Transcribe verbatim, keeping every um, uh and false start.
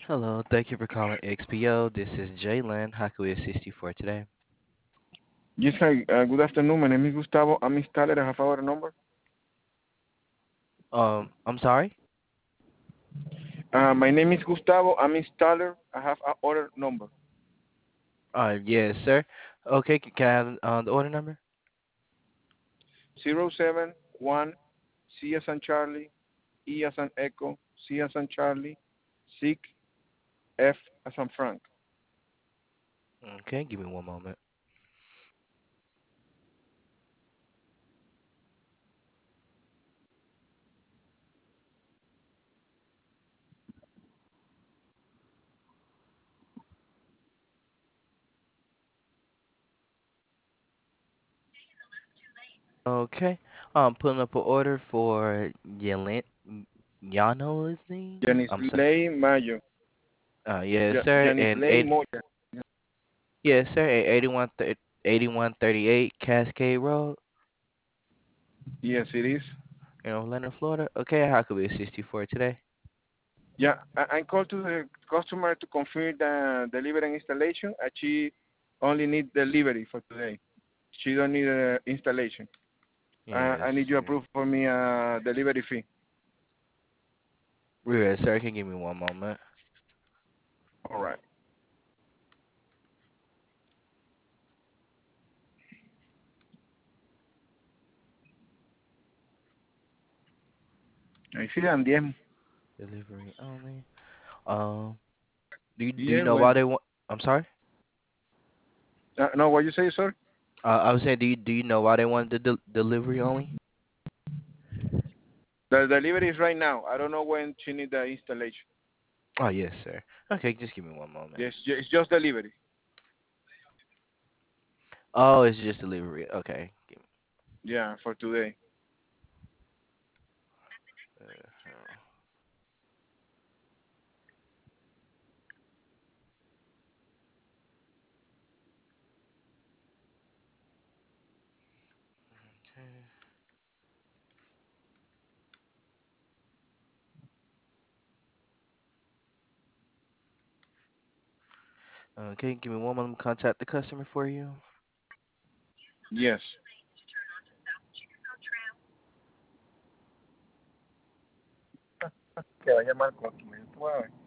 Hello, thank you for calling X P O. This is Jalen. How can we assist you for today? Yes, hi. Uh, good afternoon. My name is Gustavo. I'm installer. I have our number. Um, I'm sorry? Uh, my name is Gustavo. I'm installer. I have our order number. Uh, yes, sir. Okay, c- can I have uh, the order number? Zero seven one C as in Charlie, E as in Echo, C as in Charlie, six F as in Frank. Okay, give me one moment. Okay, I'm putting up an order for Yelent Yanolizine. I'm sorry. Janisley Mayo. Uh, yes, Ja- sir. And Janisley eight, Moya. yes, sir. And eighty-one, thir- eighty-one thirty-eight Cascade Road Yes, it is. in Orlando, Florida. Okay, how can we assist you for today? Yeah, I, I called to the customer to confirm the delivery and installation. And she only need delivery for today. She don't need uh, installation. Uh, Yes, I need you sir. approve for me a delivery fee. Yes, sir. Can you give me one moment? All right. Ahí sí dan diez. Delivery only. Um, do you do you Yeah, know well. why they want? I'm sorry. Uh, no, what you say, sir? Uh, I was saying, do you do you know why they wanted the del delivery only? The delivery is right now. I don't know when she need the installation. Oh yes, sir. Okay, just give me one moment. Yes, ju- it's just delivery. Oh, it's just delivery. Okay. Give me, Yeah, for today. uh, okay. Okay, give me one moment. I'm gonna contact the customer for you. Yes. Que vaya mal con tu mensual.